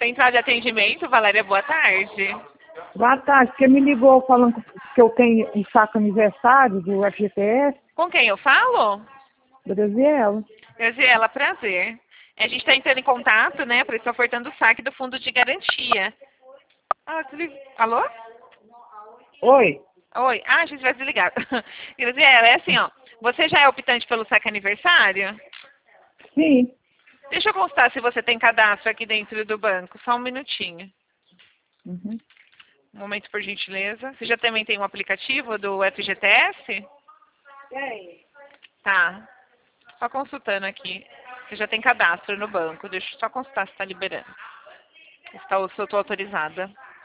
Central de atendimento, Valéria, boa tarde. Boa tarde, você me ligou falando que eu tenho um saco aniversário do FGTS, Com quem eu falo? Graziela. Graziela, prazer. A gente está entrando em contato, né, para estar ofertando o saque do fundo de garantia. Alô? Oi? Oi. Ah, a gente vai desligar. Graziela, é assim, ó. Você já é optante pelo saque aniversário? Sim. Deixa eu constar se você tem cadastro aqui dentro do banco. Só um minutinho. Uhum. Um momento, por gentileza. Você já também tem um aplicativo do FGTS? Tem. Tá. Só consultando aqui. Você já tem cadastro no banco. Deixa eu só consultar se está liberando. Se eu estou autorizada.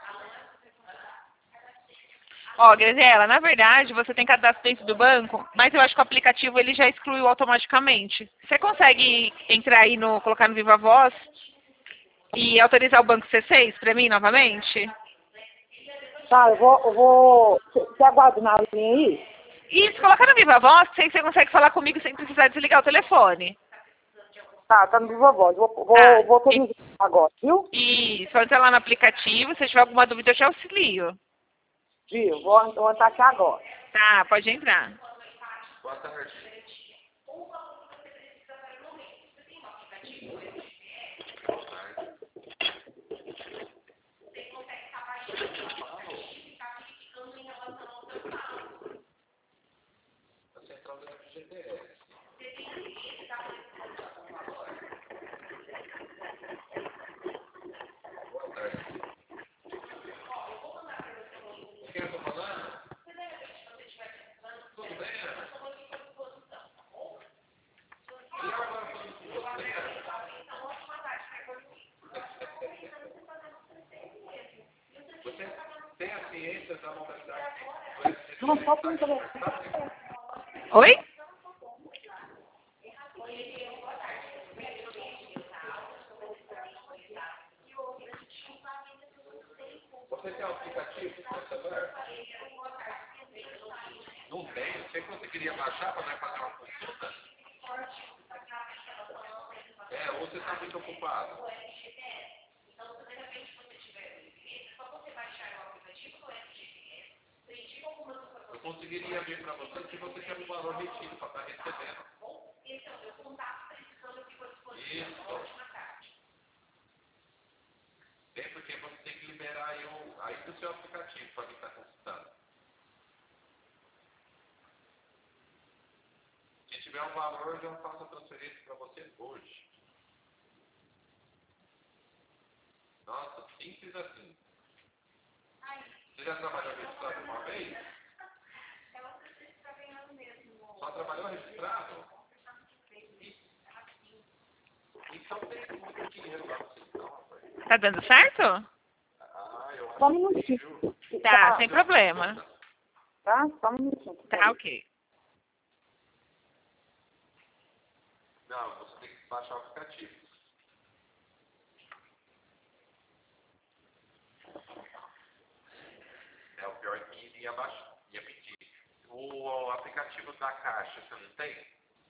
Ó, Graziela, na verdade, você tem cadastro dentro do banco, mas eu acho que o aplicativo ele já excluiu automaticamente. Você consegue entrar aí no, colocar no Viva Voz e autorizar o banco C6 para mim novamente? Tá, eu vou... Você aguarda na linha aí? Isso, colocar no Viva Voz, que aí você consegue falar comigo sem precisar desligar o telefone. Tá no Viva Voz. Vou Tá. autorizar agora, viu? E só entrar lá no aplicativo, se tiver alguma dúvida eu te auxilio. Viu, vou entrar aqui agora. Tá, pode entrar. Boa tarde. A central da FGTS. Boa tarde. Quem eu tô falando? Tudo bem, Ana? E eu agora falando com você? Você tem a ciência da modalidade do FGTS? Não, só para telefone. Oi? Você tem um aplicativo no celular? Não tem. Você conseguiria baixar para nós fazer uma consulta? Ou você está muito ocupado? Eu conseguiria ver para você se você tem um valor retido para estar recebendo. Isso. Tem porque você tem que liberar aí do seu aplicativo para quem está consultando. Se tiver um valor, eu já faço a transferência para você hoje. Nossa, simples assim. Você já trabalhou registrado uma vez? Só trabalhou registrado? Então tem muito dinheiro lá no central, rapaz. Tá dando certo? Eu acho Só um minutinho. Tá, sem problema. Tá? Só um minutinho. Tá, ok. Não, você tem que baixar o aplicativo. O pior é que ia pedir. O aplicativo da Caixa, você não tem?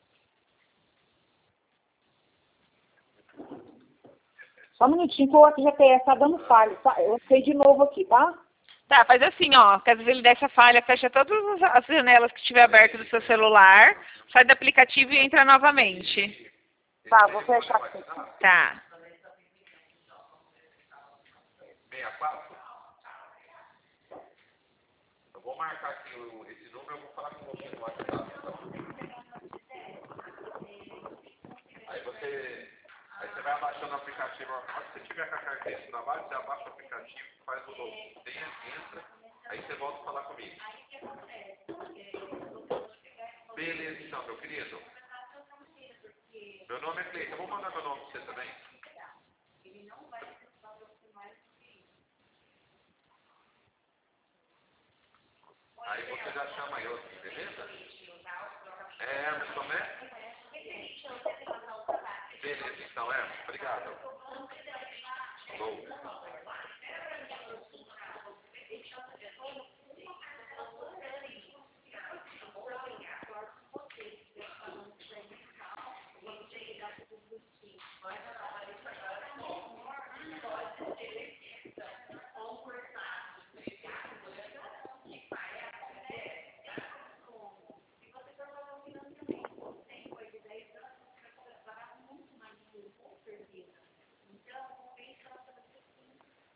Só um minutinho que o FGTS tá dando falha. Tá? Eu sei de novo aqui, tá? Tá, faz assim, ó. Caso ele der essa falha, fecha todas as janelas que estiver abertas do seu celular, sai do aplicativo e entra novamente. Tá, vou fechar aqui. Tá. 64? Eu vou marcar aqui esse número, eu vou falar com você no WhatsApp. Aí você vai abaixando o aplicativo. Quando você tiver com a carteira na base, você abaixa o aplicativo, faz o login, entra, aí você volta a falar comigo. Beleza, então, meu querido. Meu nome é Cleiton. Eu vou mandar meu nome para você também. Aí você já chama eu aqui, beleza? Emerson, né? Beleza, então, Emerson. Obrigado. Gol.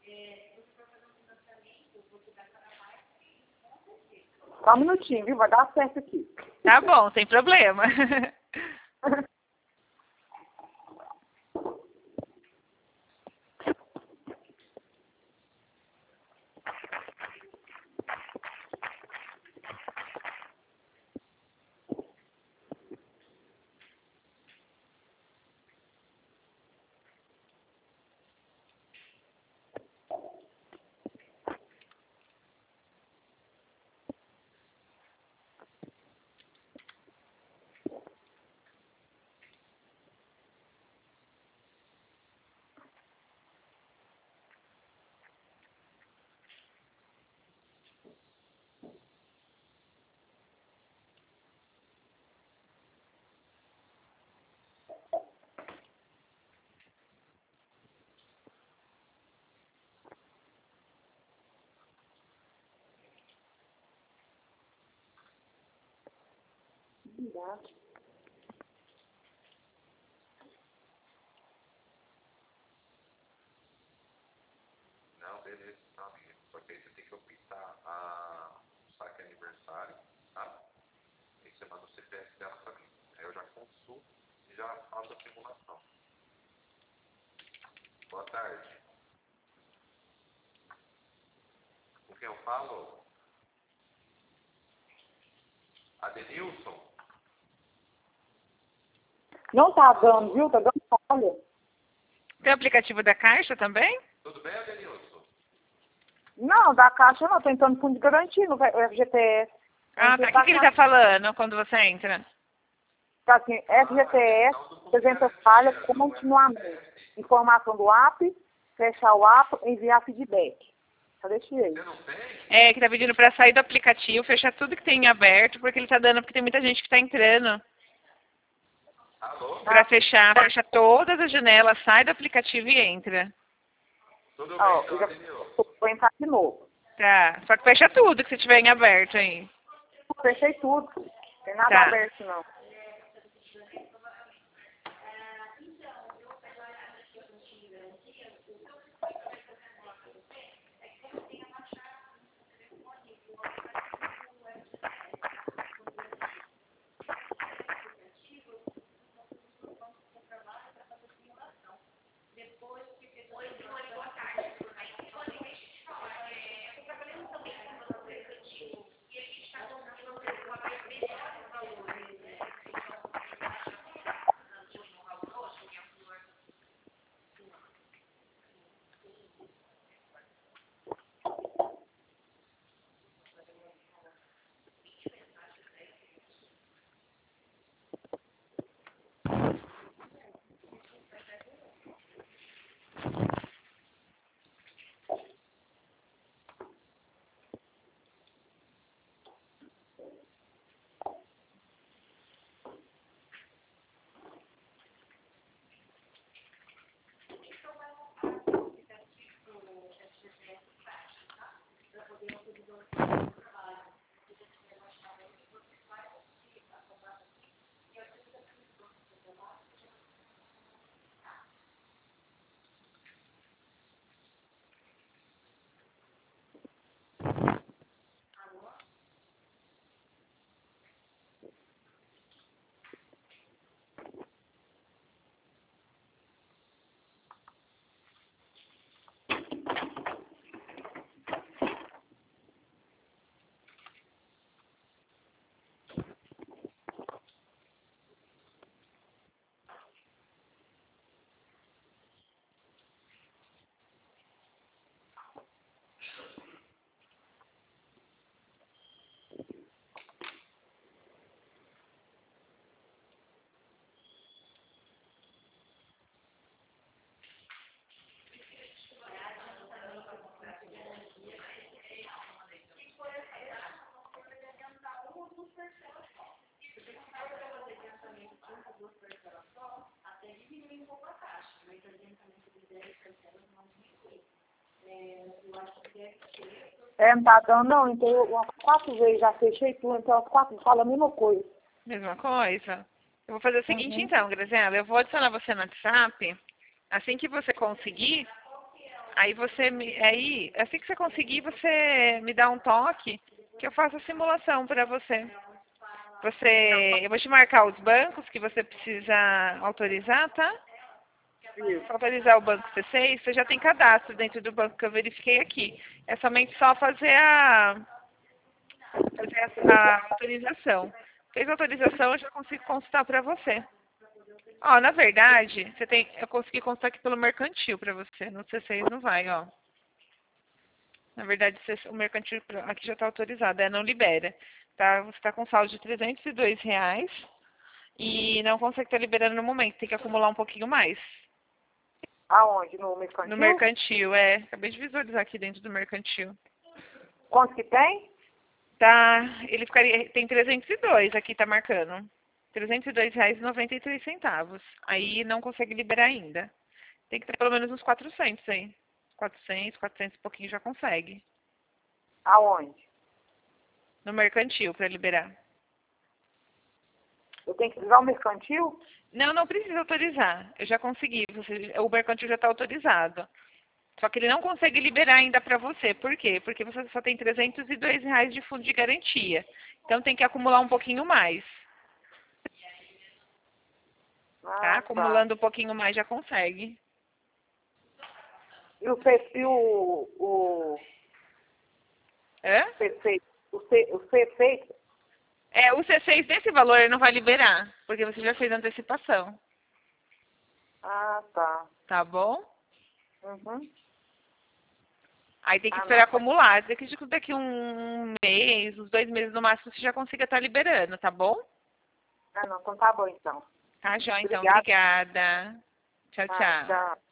Só um minutinho, viu? Vai dar certo aqui. Tá bom, sem problema. Não, beleza, então, amiga. Só que aí você tem que optar o saque aniversário, tá? Aí você manda o CPF dela pra mim. Aí eu já consulto e já faço a simulação. Boa tarde. Com quem eu falo? Adenilson? Não tá dando, viu? Tá dando falha. Tem o aplicativo da Caixa também? Tudo bem, Adenilson? Não, da Caixa não. Tô entrando no fundo de garantia no FGTS. Ah, tá. O que ele tá falando quando você entra? Tá assim, FGTS, apresenta falha continuamente. Informação do app, fechar o app, enviar feedback. Cadê esse aí? Você não tem? É, que tá pedindo pra sair do aplicativo, fechar tudo que tem em aberto, porque ele tá dando, porque tem muita gente que tá entrando. Alô? Pra fechar, fecha todas as janelas, sai do aplicativo e entra. Tudo Ó, bem, então, eu já Adenilson? vou entrar de novo. Tá. Só que fecha tudo que você tiver em aberto aí. Fechei tudo. Não tem nada Tá. aberto, não. É, não tá dando, não. Então, eu 4 vezes já fechei tudo, então as 4 falam a mesma coisa. Mesma coisa? Eu vou fazer o seguinte então, Graziela, eu vou adicionar você no WhatsApp. Assim que você conseguir, Aí aí, assim que você conseguir, você me dá um toque que eu faço a simulação para você. Eu vou te marcar os bancos que você precisa autorizar, tá? Isso. Só autorizar o banco C6, você já tem cadastro dentro do banco que eu verifiquei aqui. É somente só fazer a autorização. Fez a autorização, eu já consigo consultar para você. Ó, na verdade, eu consegui consultar aqui pelo mercantil para você. No C6 não vai, ó. Na verdade, o mercantil aqui já está autorizado, não libera. Tá? Você está com saldo de R$ 302 e não consegue estar liberando no momento, tem que acumular um pouquinho mais. Aonde? No mercantil? No mercantil, acabei de visualizar aqui dentro do mercantil. Quanto que tem? Tá, tem 302, aqui tá marcando. R$ 302,93. Aí não consegue liberar ainda. Tem que ter pelo menos uns 400 aí. 400 e pouquinho já consegue. Aonde? No mercantil, para liberar. Eu tenho que usar o mercantil? Não precisa autorizar. Eu já consegui. O mercantil já está autorizado. Só que ele não consegue liberar ainda para você. Por quê? Porque você só tem R$ 302 de fundo de garantia. Então tem que acumular um pouquinho mais. Tá? Acumulando um pouquinho mais já consegue. E o Hã? C6? O C6? O C6 desse valor ele não vai liberar, porque você já fez antecipação. Ah, tá. Tá bom? Uhum. Aí tem que esperar acumular. Daqui um mês, uns 2 meses no máximo, você já consiga estar liberando, tá bom? Ah, não. Então tá bom, então. Tá, Jó, então. Obrigada. Obrigada. Tchau, tchau. Tchau.